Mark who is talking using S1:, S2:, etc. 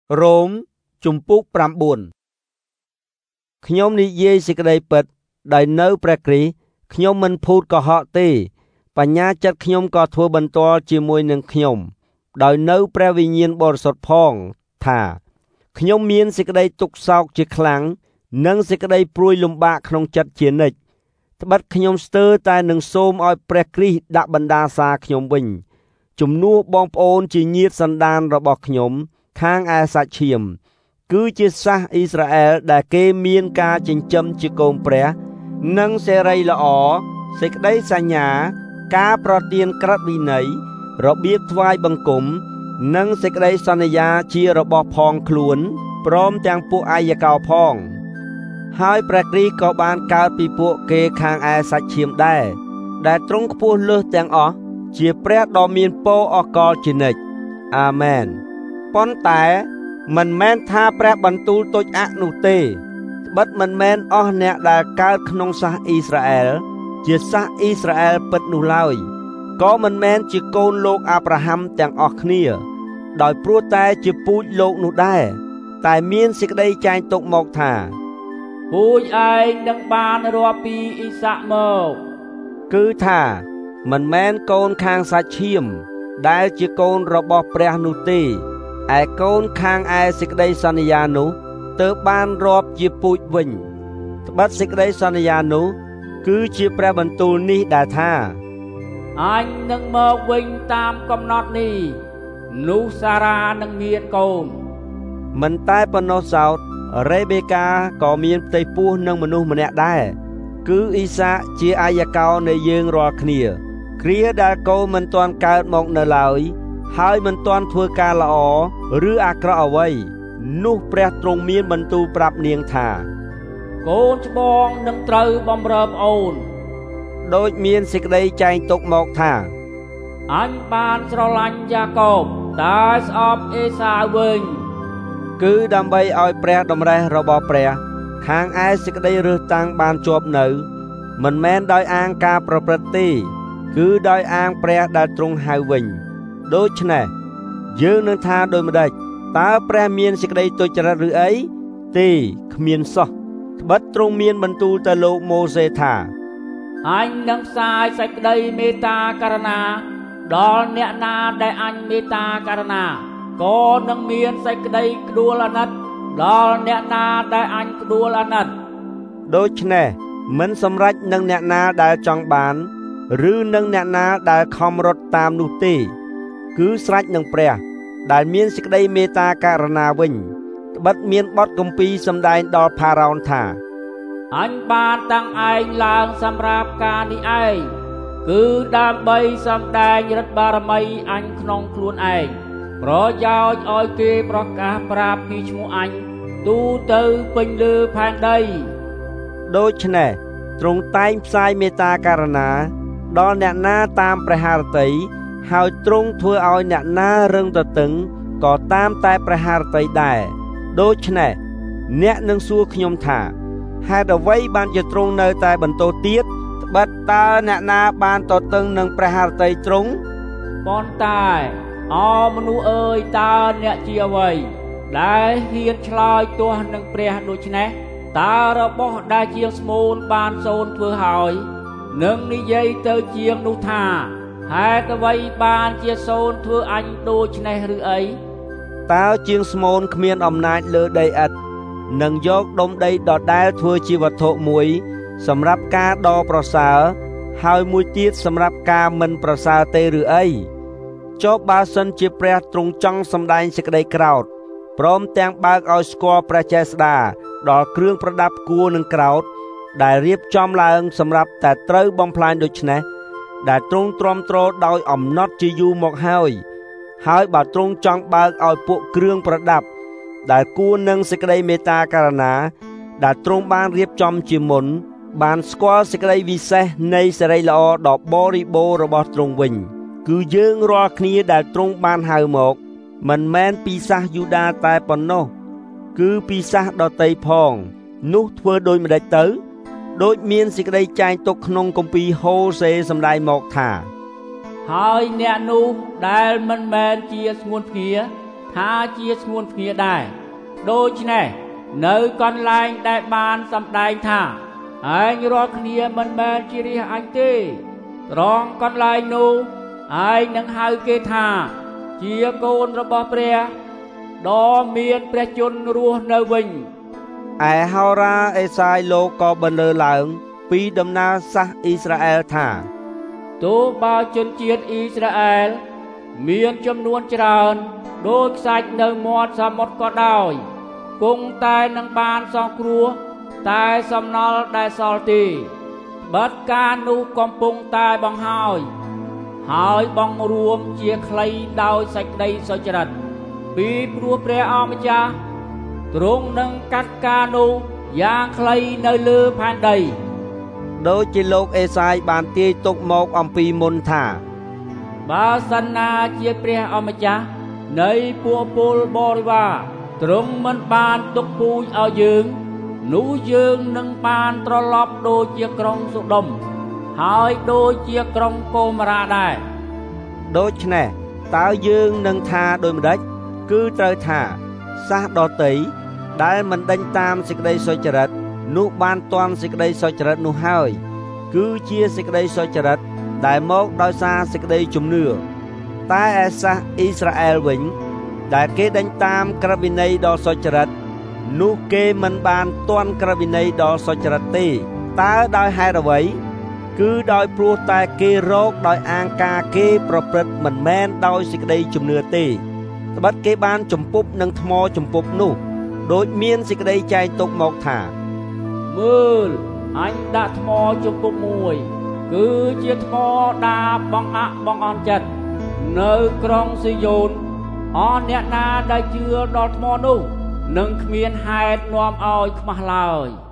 S1: រ៉ូមជំពូក9ខ្ញុំនិយាយសេចក្តីពិតដោយនៅព្រះគ្រីស្ទខ្ញុំមិនភូតកុហកទេបញ្ញាចិត្តខ្ញុំក៏ធ្វើបន្ទាល់ជាមួយនឹងខ្ញុំដោយនៅព្រះវិញ្ញាណបរិសុទ្ធផងថាខ្ញុំមានសេចក្តីទុក្ខសោកជាខ្លាំងនិងសេចក្តីព្រួយលំបាកក្នុងចិត្តជានិច្ចត្បិតខ្ញុំស្ទើរតែនឹងសូមឲ្យព្រះគ្រីស្ទដាក់បណ្ដាសាខ្ញុំវិញជំនួសបងប្អូនជាញាតិសន្តានរបស់ខ្ញុំខាងឯសាច់ឈាមគឺជាសាសអ៊ីស្រាអែលដែលគេមានការចិញ្ចឹមជាកូនព្រះនិងសេរីល្អសេចក្តីសញ្ញាការប្រទានក្រឹតវិន័យរបៀបថ្វាយបង្គំនិងសេចក្តីសន្យាជារបស់ផងខ្លួនព្រមទាំងពួកអាយកោផងហើយព្រះគ្រីស្ទក៏បានកើតពីពួកគេខាងឯសាច់ឈាមដែរដែលទ្រង់ខ្ពស់លើសទាំងអស់ជាព្រះដ៏មានពរអកលជានិច្ចអាមែនប៉ុន្តែមិនមែនថាព្រះបន្ទូលទុច្ចអនោះទេត្បិតមិនមែនអស់អ្នកដែលកើតក្នុងសាសអ៊ីស្រាអែលជាសាសអ៊ីស្រាអែលពិតនោះឡើយក៏មិនមែនជាកូនលោកអាប់រ៉ាហាំទាំងអស់គ្នាដោយព្រោះតែជាពូជលោកនោះដែរតែមានសេចក្តីចែងទុកមកថា
S2: ពូជឯងនឹងបានរាប់ពីអ៊ីសាក់មក
S1: គឺថាមិនមែនកូនខាងសាច់ឈាមដែលជាកូនរបស់ព្រះនោះទេឯកូនខាងឯសេចក្តីសន្យានោះទើបបានរាប់ជាពូជវិញត្បិតសេចក្តីសន្យានោះគឺជាព្រះបន្ទូលនេះដែលថា
S2: អញនឹងមកវិញតាមកំណត់នេះនោះសារ៉ានឹងមានកូន
S1: មិនតែប៉ុណ្ណោះសោតរ៉េបេកាក៏មានផ្ទៃពោះនឹងមនុស្សម្នាក់ដែរគឺអ៊ីសាកជាអាយកោនៃយើងរាល់គ្នាគ្រាដែលកូនមិនទាន់កើតមកនៅឡើយហើយមិនទាន់ធ្វើការល្អឬអាក្រក់អ្វីនោះព្រះទ្រង់មានបន្ទូលប្រាប់នាងថា
S2: កូនច្បងនឹងត្រូវបម្រើប្អូន
S1: ដូចមានសេចក្តីចែងទុកមកថា
S2: អញបានស្រឡាញ់យ៉ាកបតែស្អប់អេសាវវិញ
S1: គឺដើម្បីឲ្យព្រះតម្រេះរបស់ព្រះខាងឯសេចក្តីរើសតាំងបានជាប់នៅមិនមែនដោយអាងការប្រព្រឹត្តទេគឺដោយអាងព្រះដែលទ្រង់ហៅវិញដូច្នេះយើងនឹងថាដូចម្ដេចតើព្រះមានសេចក្តីទុច្ចរិតឬអីទេគ្មានសោះត្បិតទ្រង់មានបន្ទូលទៅលោកម៉ូសេថា
S2: អញនឹងផ្សាយសេចក្តីមេត្តាករុណាដល់អ្នកណាដែលអញមេត្តាករុណាក៏នឹងមានសេចក្តីក្ដួលអាណិតដល់អ្នកណាដែលអញក្ដួលអាណិត
S1: ដូច្នេះមិនសម្រេចនឹងអ្នកណាដែលចង់បានឬនឹងអ្នកណាដែលខំរត់តាមនោះទេគឺស្រេចនឹងព្រះដែលមានសេចក្តីមេត្តាករុណាវិញត្បិតមានបទគម្ពីរសម្ដែងដល់ផារ៉ោនថា
S2: អញបានតាំងឯងឡើងសម្រាប់ការនេះឯងគឺដើម្បីសម្ដែងឫទ្ធិបារមីអញក្នុងខ្លួនឯងប្រយោជន៍ឲ្យគេប្រកាសប្រាប់ពីឈ្មោះអញទូទៅពេញលើផែនដី
S1: ដូច្នេះទ្រង់តែងផ្សាយមេត្តាករុណាដល់អ្នកណាតាមព្រះハរតីហើយទ្រង់ធ្វើឲ្យអ្នកណារឹងទទឹងក៏តាមតែព្រះハរតីដែរដូច្នេះអ្នកនឹងសួរខ្ញុំថាហេតុអ្វីបានជាទ្រង់នៅតែបន្តទៀតត្បិតតើអ្នកណាបានទទឹងនឹងព្រះハរតីទ្រង់
S2: ប៉ុន្តែអមនុស្សអើយតើអ្នកជាអ្វីដែលហ៊ានឆ្លើយទាស់នឹងព្រះដូច្នេះតើរបស់ដែលជាងស្មូនបានសូនធ្វើហើយនឹងនិយាយទៅជាងនោះថាហេតុអ្វីបានជាសូនធ្វើអញដូច្នេះឬអី
S1: តើជាងស្មូនគ្មានអំណាចលើដីឥដ្ឋនឹងយកដុំដីដដែលធ្វើជាវត្ថុមួយសម្រាប់ការដ៏ប្រសើរហើយមួយទៀតសម្រាប់ការមិនប្រសើរទេឬអីចុះបើសិនជាព្រះទ្រង់ចង់សម្ដែងសេចក្តីក្រោធព្រមទាំងបើកឲ្យស្គាល់ព្រះចេស្តាដល់គ្រឿងប្រដាប់គួរនឹងក្រោធដែលរៀបចំឡើងសម្រាប់តែត្រូវបំផ្លាញដូច្នេះដែលទ្រង់ទ្រាំទ្រដោយអំណត់ជាយូរមកហើយបើទ្រង់ចង់បើកឲ្យពួកគ្រឿងប្រដាប់ដែលគួរនឹងសេចក្តីមេត្តាករុណាដែលទ្រង់បានរៀបចំជាមុនបានស្គាល់សេចក្តីវិសេសនៃសេរីល្អដ៏បរិបូរណ៍របស់ទ្រង់វិញគឺយើងរាល់គ្នាដែលទ្រង់បានហៅមកមិនមែនពីសាសយូដាតែប៉ុណ្ណោះគឺពីសាសដទៃផងនោះធ្វើដូចម្ដេចទៅដូចមានសេចក្តីចែងទុកក្នុងគម្ពីរហូសេសម្ដែងមកថា
S2: ហើយអ្នកនោះដែលមិនមែនជាស្ងួនភ្ងាថថាជាស្ងួនភ្ងាដែរដូច្នេះនៅកន្លែងដែលបានសម្ដែងថាឯងរាល់គ្នាមិនមែនជារាជអញទេត្រង់កន្លែងនោះឯងនឹងហៅគេថាជាកូនរបស់ព្រះដ៏មានព្រះជន្មរស់នៅវិញ
S1: ឯហោរាអេសាយលោកក៏បន្លឺឡើងពីដំណើរសាសអ៊ីស្រាអែលថា
S2: ទោះបើជនជាតិអ៊ីស្រាអែលមានចំនួនច្រើនដូចខ្សាច់នៅមាត់សមុទ្រក៏ដោយគង់តែនឹងបានសង្គ្រោះតែសំណល់ដែលសល់ទេបិទការនោះកំពុងតែបង្ហើយបង្រួមជាខ្លីដោយសេចក្តីសុចរិតពីព្រោះព្រះអម្ចាស់ទ្រង់នឹងកាត់ការនោះយ៉ាងខ្លីនៅលើផែនដី
S1: ដូចជាលោកអេសាយបានទាយទុកមកអំពីមុនថា
S2: បើសិនណាជាព្រះអម្ចាស់នៃពួកពលបរិវារទ្រង់មិនបានទុកពូជឲ្យយើងនោះយើងនឹងបានត្រឡប់ដូចជាក្រុងសូដុំហើយដូចជាក្រុងកូម៉ារ៉ាដែរ
S1: ដូច្នេះតើយើងនឹងថាដូចម្ដេចគឺត្រូវថាសាសដតីដែលមិនដេញតាមសេចក្តីសុចរិតនោះបានទាន់សេចក្តីសុចរិតនោះហើយគឺជាសេចក្តីសុចរិតដែលមកដោយសារសេចក្តីជំនឿតែឯសាសអ៊ីស្រាអែលវិញដែលគេដេញតាមក្រឹតវិន័យដ៏សុចរិតនោះគេមិនបានទាន់ក្រឹតវិន័យដ៏សុចរិតទេតើដោយហេតុអ្វីគឺដោយព្រោះតែគេរកដោយអាងការគេប្រព្រឹត្តមិនមែនដោយសេចក្តីជំនឿទេត្បិតគេបានជំពប់នឹងថ្មជំពប់នោះដូចមានសេចក្តីចែងទុកមកថា
S2: មើលអញដាក់ថ្មជំពប់មួយគឺជាថ្មដាបងអាក់បងអន់ចិត្តនៅក្រុងស៊ីយ៉ូនអស់អ្នកណាដែលជឿដល់ថ្មនោះនឹងគ្មានហេតុនាំឲ្យខ្មាស់ឡើយ